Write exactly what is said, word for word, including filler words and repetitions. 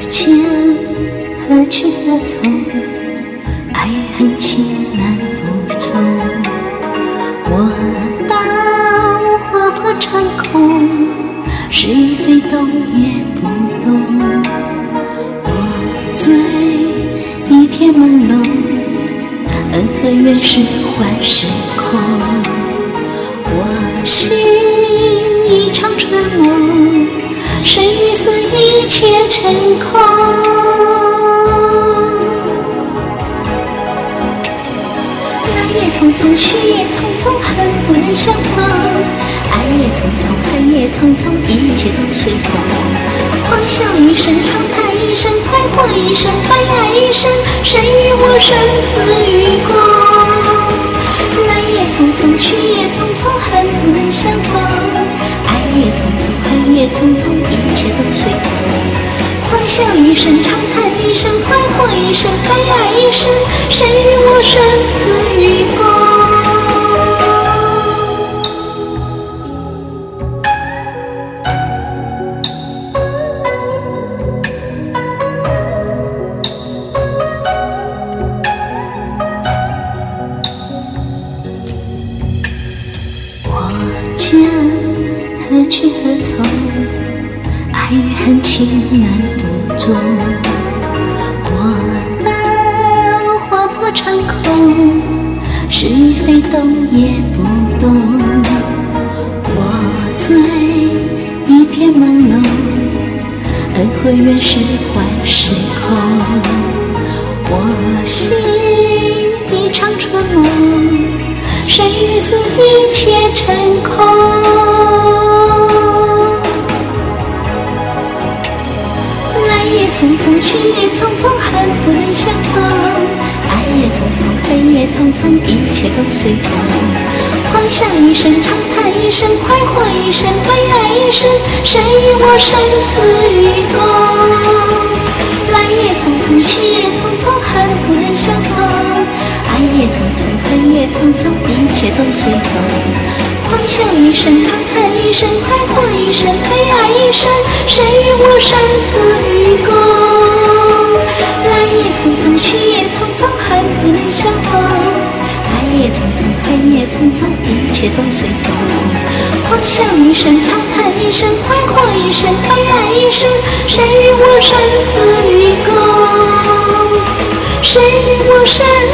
见何去何从？爱恨情难独钟。我道划破长空，是非懂也不懂。我醉一片朦胧，恩和怨是幻是空。我心一场春梦，生与死一切成空。来也匆匆，去也匆匆，恨不能相逢。爱也匆匆，恨也匆匆，一切都随风。狂笑一声，长叹一声，快活一生，悲哀一生，谁与我生死与共？来也匆匆，去也匆匆，恨不能相逢。爱也匆匆，恨也匆匆，一切都随风。狂笑一声，长叹一声，快活一生，悲哀一生，谁与我生死与共？我见何去何从？爱与恨情难独钟。我道划破长空，是非懂也不懂。我醉一片朦胧，恩和怨是幻是空。我心一场春梦，生与死一切成空。来也匆匆，去也匆匆，恨不能相逢。爱也匆匆，恨也匆匆，一切都随风。狂笑一声，长叹一声，快活一生，悲哀一生，谁与我生死与共？来也匆匆，去也匆匆，恨不能相逢。爱也匆匆，恨也匆匆，一切都随风。狂笑一声，长叹一声，快活一生，悲哀一生，谁与我生死与共？来也匆匆，去也匆匆，恨不能相逢。爱也匆匆，恨也匆匆，一切都随风。狂笑一声，长叹一声，快活一生，悲哀一生，谁与我生死与共？谁与我生